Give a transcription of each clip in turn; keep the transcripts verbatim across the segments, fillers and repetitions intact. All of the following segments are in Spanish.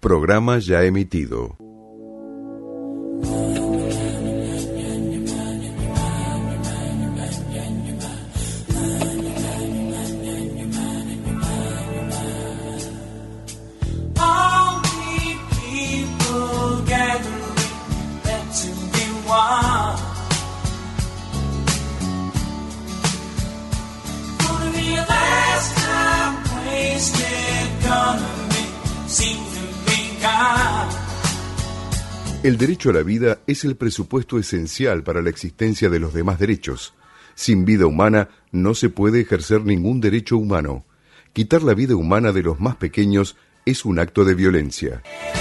Programa ya emitido. El derecho a la vida es el presupuesto esencial para la existencia de los demás derechos. Sin vida humana no se puede ejercer ningún derecho humano. Quitar la vida humana de los más pequeños es un acto de violencia.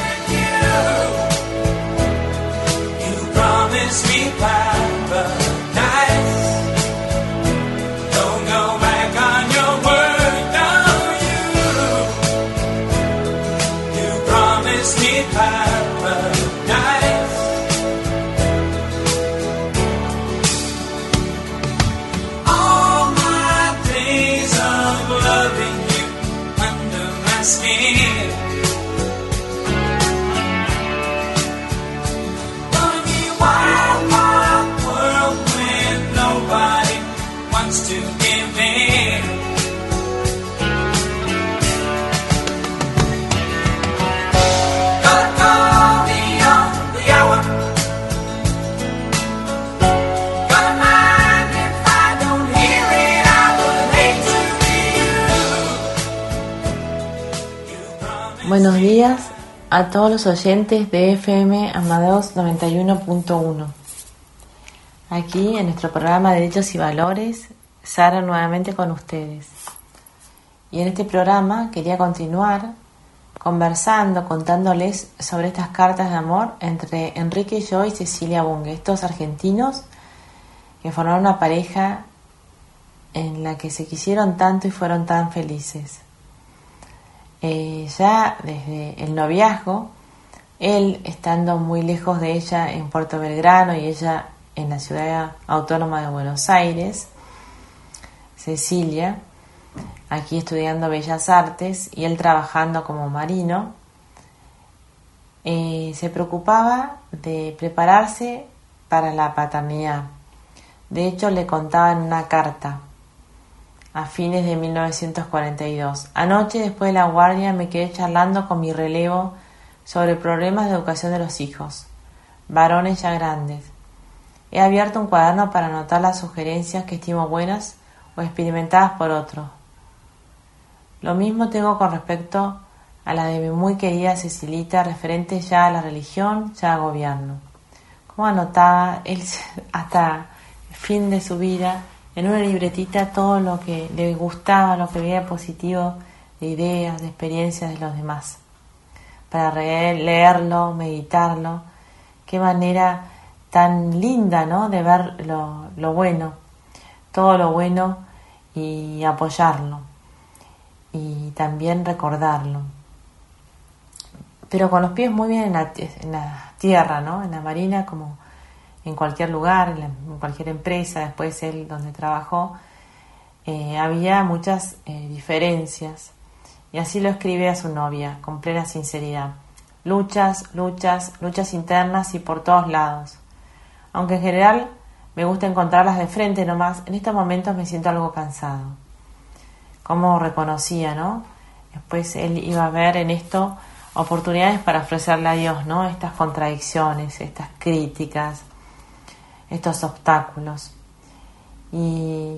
Buenos días a todos los oyentes de F M Amadeus noventa y uno punto uno. Aquí en nuestro programa Derechos y Valores, Sara nuevamente con ustedes. Y en este programa quería continuar conversando, contándoles sobre estas cartas de amor entre Enrique Yo y Cecilia Bunge, estos argentinos que formaron una pareja en la que se quisieron tanto y fueron tan felices. Eh, ya desde el noviazgo, él estando muy lejos de ella en Puerto Belgrano y ella en la ciudad autónoma de Buenos Aires, Cecilia aquí estudiando Bellas Artes y él trabajando como marino, eh, se preocupaba de prepararse para la paternidad. De hecho, le contaba en una carta a fines de mil novecientos cuarenta y dos. Anoche, después de la guardia, me quedé charlando con mi relevo sobre problemas de educación de los hijos, varones ya grandes. He abierto un cuaderno para anotar las sugerencias que estimo buenas o experimentadas por otros. Lo mismo tengo con respecto a la de mi muy querida Cecilita, referente ya a la religión, ya al gobierno. Como anotaba él hasta el fin de su vida en una libretita todo lo que le gustaba, lo que veía positivo, de ideas, de experiencias de los demás, para leerlo, meditarlo. Qué manera tan linda, ¿no?, de ver lo, lo bueno, todo lo bueno, y apoyarlo, y también recordarlo. Pero con los pies muy bien en la, en la tierra, ¿no?, en la marina, como en cualquier lugar, en, la, en cualquier empresa. Después él donde trabajó, eh, había muchas eh, diferencias, y así lo escribe a su novia con plena sinceridad: luchas, luchas, luchas internas y por todos lados. Aunque en general me gusta encontrarlas de frente nomás, en estos momentos me siento algo cansado. Como reconocía, ¿no? Después él iba a ver en esto oportunidades para ofrecerle a Dios, ¿no?, estas contradicciones, estas críticas, estos obstáculos, y,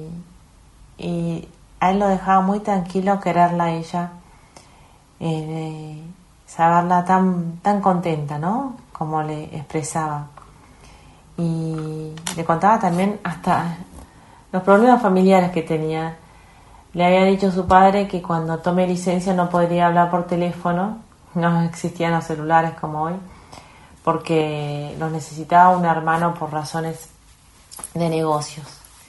y a él lo dejaba muy tranquilo quererla a ella, eh, saberla tan, tan contenta, ¿no?, como le expresaba. Y le contaba también hasta los problemas familiares que tenía. Le había dicho su padre que cuando tome licencia no podría hablar por teléfono, no existían los celulares como hoy, porque los necesitaba un hermano por razones de negocios,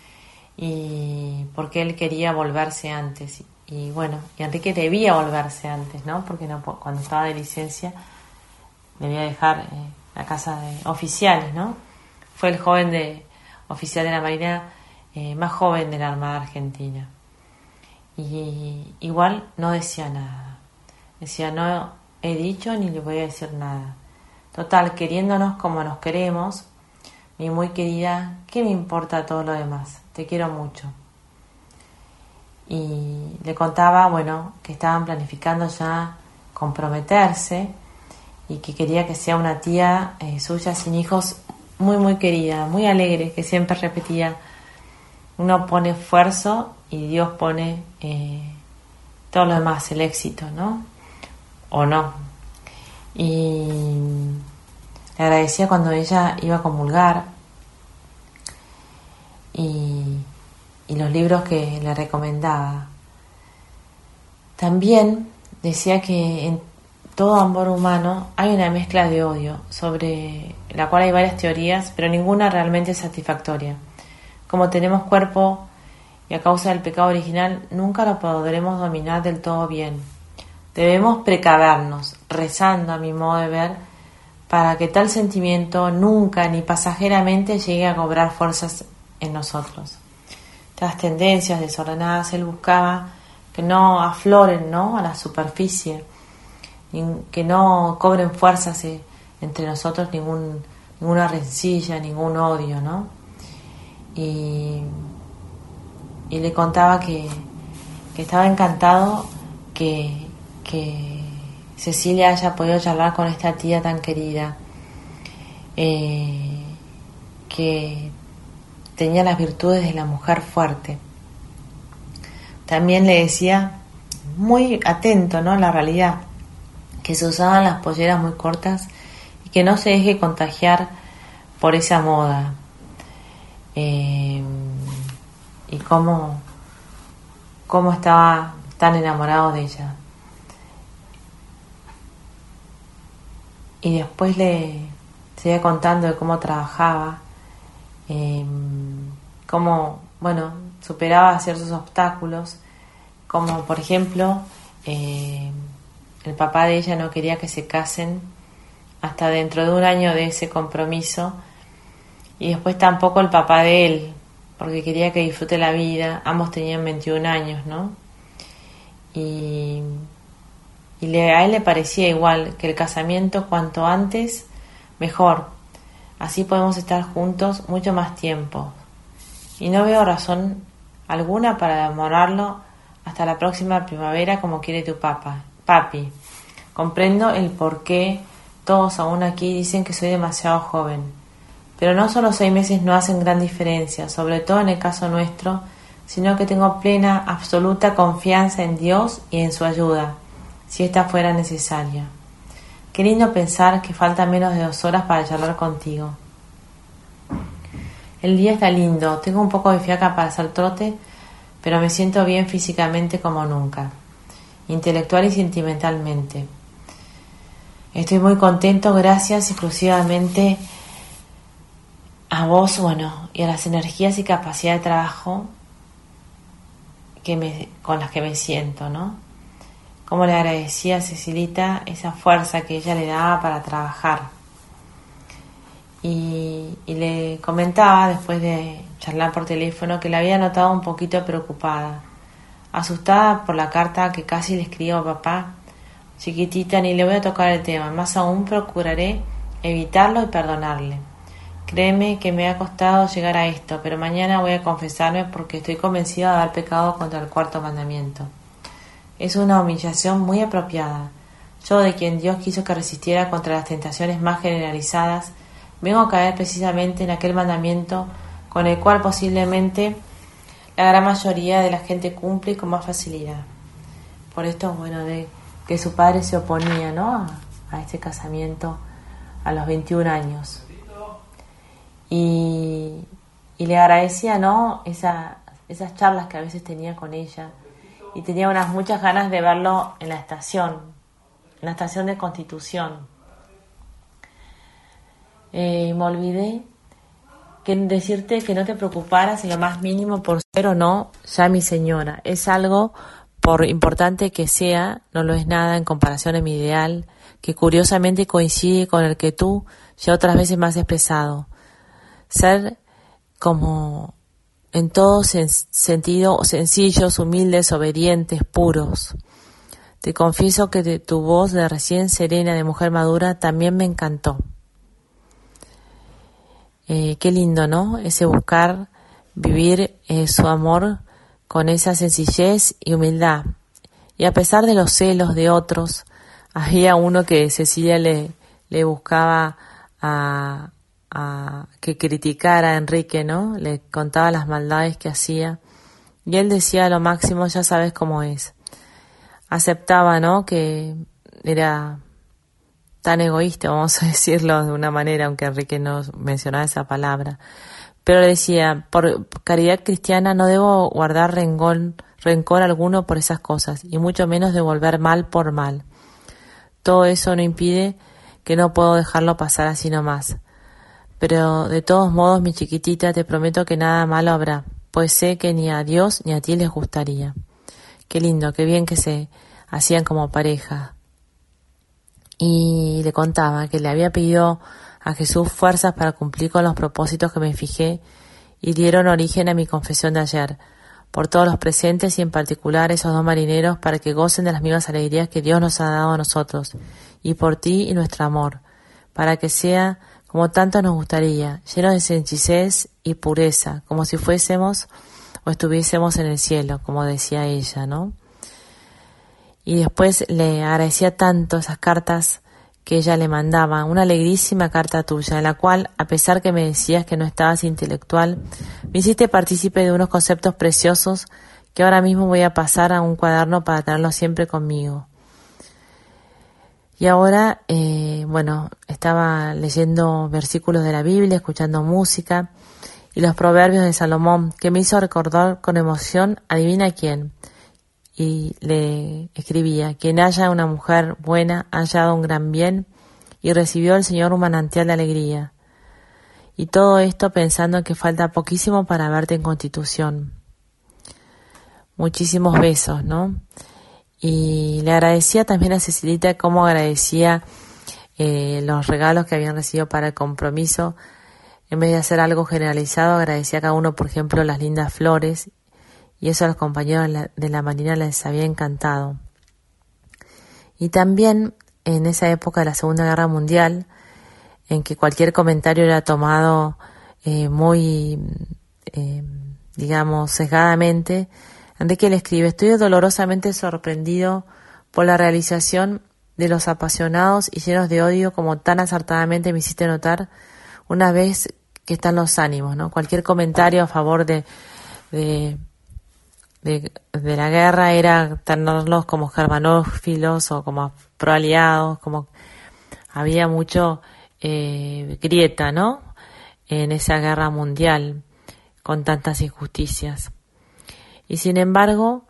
y porque él quería volverse antes. Y bueno, y Enrique debía volverse antes, ¿no?, porque no, cuando estaba de licencia debía dejar eh, la casa de oficiales, ¿no? Fue el joven de oficial de la Marina eh, más joven de la Armada Argentina. Y igual no decía nada. Decía: no, he dicho ni le voy a decir nada. Total, queriéndonos como nos queremos, mi muy querida, ¿qué me importa todo lo demás? Te quiero mucho. Y le contaba, bueno, que estaban planificando ya comprometerse y que quería que sea una tía eh, suya sin hijos, muy muy querida, muy alegre, que siempre repetía: uno pone esfuerzo y Dios pone eh, todo lo demás, el éxito, ¿no? O no. Y le agradecía cuando ella iba a comulgar y, y los libros que le recomendaba. También decía que en todo amor humano hay una mezcla de odio, sobre la cual hay varias teorías, pero ninguna realmente satisfactoria. Como tenemos cuerpo y a causa del pecado original, nunca lo podremos dominar del todo bien. Debemos precavernos, rezando a mi modo de ver, para que tal sentimiento nunca ni pasajeramente llegue a cobrar fuerzas en nosotros. Estas tendencias desordenadas él buscaba que no afloren, ¿no?, a la superficie, que no cobren fuerzas entre nosotros ningún, ninguna rencilla, ningún odio, ¿no? Y, y le contaba que, que estaba encantado que, que Cecilia haya podido charlar con esta tía tan querida, eh, que tenía las virtudes de la mujer fuerte. También le decía, muy atento, ¿no?, a la realidad, que se usaban las polleras muy cortas y que no se deje contagiar por esa moda. Eh, y cómo, cómo estaba tan enamorado de ella. Y después le seguía contando de cómo trabajaba, eh, cómo, bueno, superaba ciertos obstáculos, como por ejemplo, eh, el papá de ella no quería que se casen hasta dentro de un año de ese compromiso, y después tampoco el papá de él, porque quería que disfrute la vida. Ambos tenían veintiún años, ¿no? Y, y le, a él le parecía igual que el casamiento cuanto antes mejor, así podemos estar juntos mucho más tiempo, y no veo razón alguna para demorarlo hasta la próxima primavera como quiere tu papá. Papi, comprendo el por qué todos aún aquí dicen que soy demasiado joven, pero no solo seis meses no hacen gran diferencia, sobre todo en el caso nuestro, sino que tengo plena, absoluta confianza en Dios y en su ayuda, si esta fuera necesaria. Qué lindo pensar que falta menos de dos horas para charlar contigo. El día está lindo, tengo un poco de fiaca para hacer trote, pero me siento bien físicamente como nunca, intelectual y sentimentalmente. Estoy muy contento gracias exclusivamente a vos, bueno, y a las energías y capacidad de trabajo que me, con las que me siento, ¿no? Como le agradecía a Cecilita esa fuerza que ella le daba para trabajar. Y, y le comentaba, después de charlar por teléfono, que la había notado un poquito preocupada, asustada por la carta que casi le escribió a papá. Chiquitita, ni le voy a tocar el tema, más aún procuraré evitarlo y perdonarle. Créeme que me ha costado llegar a esto, pero mañana voy a confesarme porque estoy convencida de haber pecado contra el cuarto mandamiento. Es una humillación muy apropiada. Yo, de quien Dios quiso que resistiera contra las tentaciones más generalizadas, vengo a caer precisamente en aquel mandamiento con el cual posiblemente la gran mayoría de la gente cumple con más facilidad. Por esto, bueno, de que su padre se oponía, ¿no?, a, a este casamiento a los veintiún años. Y, y le agradecía, ¿no?, esa, esas charlas que a veces tenía con ella, y tenía unas muchas ganas de verlo en la estación, en la estación de Constitución. Eh, me olvidé que decirte que no te preocuparas en lo más mínimo por ser o no ya mi señora. Es algo, por importante que sea, no lo es nada en comparación a mi ideal, que curiosamente coincide con el que tú ya otras veces me has expresado. Ser como en todo sen- sentido sencillos, humildes, obedientes, puros. Te confieso que de tu voz de recién serena, de mujer madura, también me encantó. Eh, qué lindo, ¿no? Ese buscar vivir eh, su amor con esa sencillez y humildad. Y a pesar de los celos de otros, había uno que Cecilia le, le buscaba a, a que criticara a Enrique, ¿no? Le contaba las maldades que hacía. Y él decía lo máximo, ya sabes cómo es. Aceptaba, ¿no? Que era tan egoísta, vamos a decirlo de una manera, aunque Enrique no mencionaba esa palabra. Pero le decía, por caridad cristiana no debo guardar rencor, rencor alguno por esas cosas, y mucho menos devolver mal por mal. Todo eso no impide que no puedo dejarlo pasar así nomás. Pero de todos modos, mi chiquitita, te prometo que nada malo habrá, pues sé que ni a Dios ni a ti les gustaría. Qué lindo, qué bien que se hacían como pareja. Y le contaba que le había pedido a Jesús fuerzas para cumplir con los propósitos que me fijé y dieron origen a mi confesión de ayer, por todos los presentes y en particular esos dos marineros, para que gocen de las mismas alegrías que Dios nos ha dado a nosotros, y por ti y nuestro amor, para que sea como tanto nos gustaría, lleno de sencillez y pureza, como si fuésemos o estuviésemos en el cielo, como decía ella, ¿no? Y después le agradecía tanto esas cartas que ella le mandaba, una alegrísima carta tuya, en la cual, a pesar que me decías que no estabas intelectual, me hiciste partícipe de unos conceptos preciosos que ahora mismo voy a pasar a un cuaderno para tenerlos siempre conmigo. Y ahora, eh, bueno, estaba leyendo versículos de la Biblia, escuchando música y los proverbios de Salomón, que me hizo recordar con emoción, adivina quién. Y le escribía, quien haya una mujer buena, ha hallado un gran bien, y recibió el Señor un manantial de alegría. Y todo esto pensando que falta poquísimo para verte en Constitución. Muchísimos besos, ¿no? Y le agradecía también a Cecilita cómo agradecía eh, los regalos que habían recibido para el compromiso. En vez de hacer algo generalizado, agradecía a cada uno, por ejemplo, las lindas flores, y eso a los compañeros de la, de la Marina les había encantado. Y también en esa época de la Segunda Guerra Mundial, en que cualquier comentario era tomado eh, muy, eh, digamos, sesgadamente, Enrique le escribe, estoy dolorosamente sorprendido por la realización de los apasionados y llenos de odio como tan acertadamente me hiciste notar una vez que están los ánimos, ¿no? Cualquier comentario a favor de... de De, de la guerra era tenerlos como germanófilos o como proaliados, como había mucho eh, grieta, ¿no? En esa guerra mundial con tantas injusticias. Y sin embargo,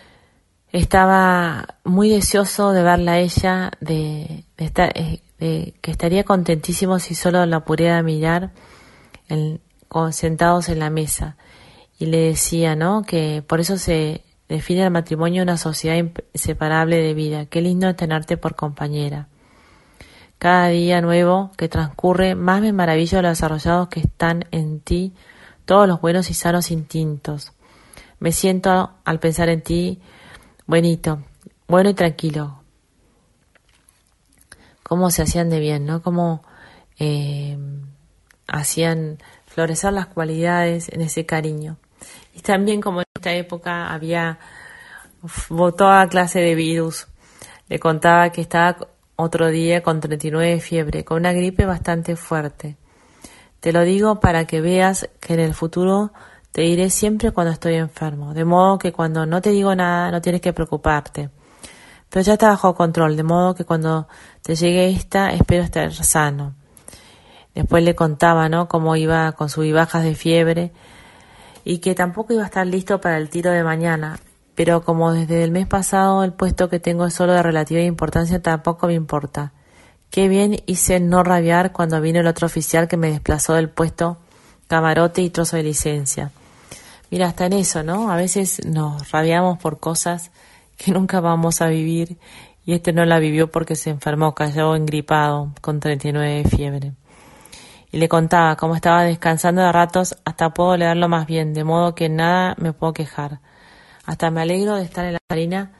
estaba muy deseoso de verla a ella, de, de, estar, de que estaría contentísimo si solo la pudiera mirar en, con, sentados en la mesa. Y le decía, ¿no?, que por eso se define el matrimonio una sociedad inseparable de vida. Qué lindo es tenerte por compañera. Cada día nuevo que transcurre, más me maravillo de los desarrollados que están en ti todos los buenos y sanos instintos. Me siento, al pensar en ti, buenito, bueno y tranquilo. Cómo se hacían de bien, ¿no? Cómo eh, hacían florecer las cualidades en ese cariño. Y también como en esta época había toda clase de virus, le contaba que estaba otro día con treinta y nueve de fiebre, con una gripe bastante fuerte. Te lo digo para que veas que en el futuro te diré siempre cuando estoy enfermo, de modo que cuando no te digo nada no tienes que preocuparte. Pero ya está bajo control, de modo que cuando te llegue esta espero estar sano. Después le contaba, ¿no?, cómo iba con sus bajas de fiebre y que tampoco iba a estar listo para el tiro de mañana, pero como desde el mes pasado el puesto que tengo es solo de relativa importancia, tampoco me importa. Qué bien hice en no rabiar cuando vino el otro oficial que me desplazó del puesto camarote y trozo de licencia. Mira, hasta en eso, ¿no? A veces nos rabiamos por cosas que nunca vamos a vivir, y este no la vivió porque se enfermó, cayó engripado con treinta y nueve de fiebre. Y le contaba cómo estaba descansando de ratos hasta puedo leerlo más bien, de modo que nada me puedo quejar. Hasta me alegro de estar en la marina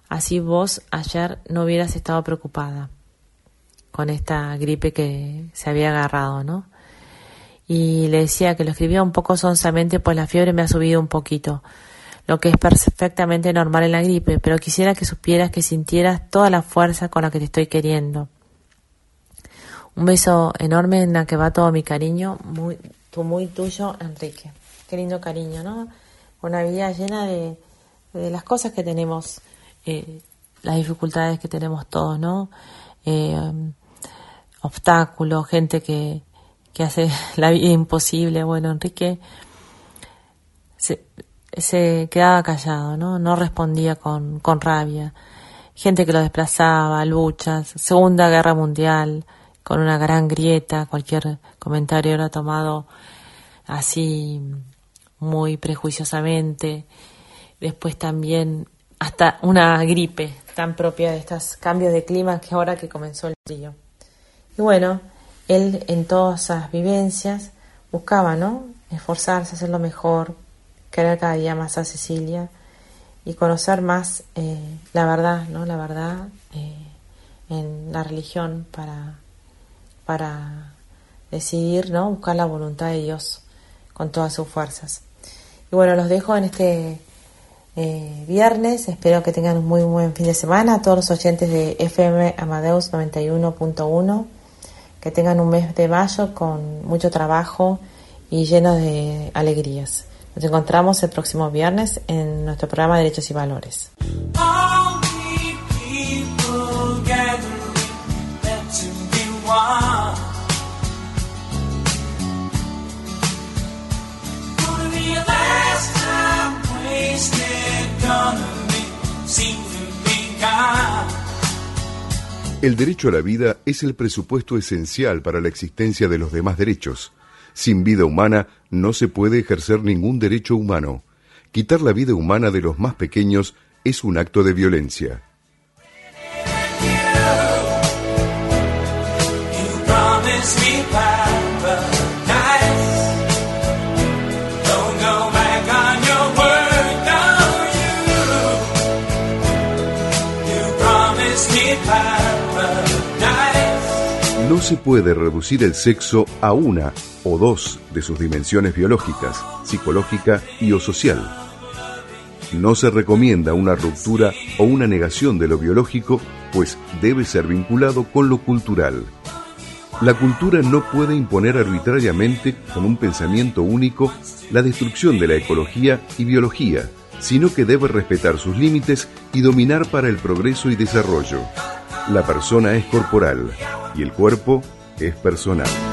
así vos ayer no hubieras estado preocupada con esta gripe que se había agarrado, ¿no? Y le decía que lo escribía un poco sonsamente, pues la fiebre me ha subido un poquito, lo que es perfectamente normal en la gripe, pero quisiera que supieras, que sintieras toda la fuerza con la que te estoy queriendo. Un beso enorme en la que va todo mi cariño, muy, tu, muy tuyo, Enrique. Qué lindo cariño, ¿no? Una vida llena de, de las cosas que tenemos, eh, las dificultades que tenemos todos, ¿no? Eh, um, obstáculos, gente que, que hace la vida imposible. Bueno, Enrique se, se quedaba callado, ¿no? No respondía con, con rabia. Gente que lo desplazaba, luchas, Segunda Guerra Mundial, con una gran grieta, cualquier comentario era tomado así muy prejuiciosamente. Después también hasta una gripe tan propia de estos cambios de clima que ahora que comenzó el frío. Y bueno, él en todas esas vivencias buscaba, ¿no? Esforzarse, hacer lo mejor, querer cada día más a Cecilia y conocer más eh, la verdad, ¿no? La verdad eh, en la religión para, para decidir, ¿no? Buscar la voluntad de Dios con todas sus fuerzas. Y bueno, los dejo en este eh, viernes. Espero que tengan un muy buen fin de semana. A todos los oyentes de F M Amadeus noventa y uno punto uno, que tengan un mes de mayo con mucho trabajo y lleno de alegrías. Nos encontramos el próximo viernes en nuestro programa Derechos y Valores. El derecho a la vida es el presupuesto esencial para la existencia de los demás derechos. Sin vida humana no se puede ejercer ningún derecho humano. Quitar la vida humana de los más pequeños es un acto de violencia. No se puede reducir el sexo a una o dos de sus dimensiones biológicas, psicológica y o social. No se recomienda una ruptura o una negación de lo biológico, pues debe ser vinculado con lo cultural. La cultura no puede imponer arbitrariamente, con un pensamiento único, la destrucción de la ecología y biología, sino que debe respetar sus límites y dominar para el progreso y desarrollo. La persona es corporal y el cuerpo es personal.